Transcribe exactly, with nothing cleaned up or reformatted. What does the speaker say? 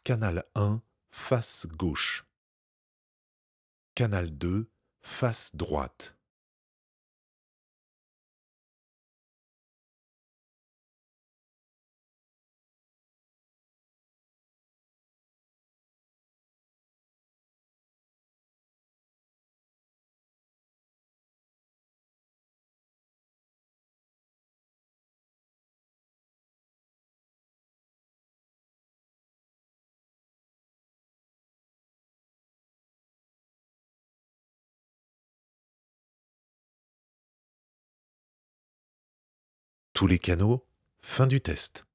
Canal un, face gauche. Canal deux, face droite. Tous les canaux, fin du test.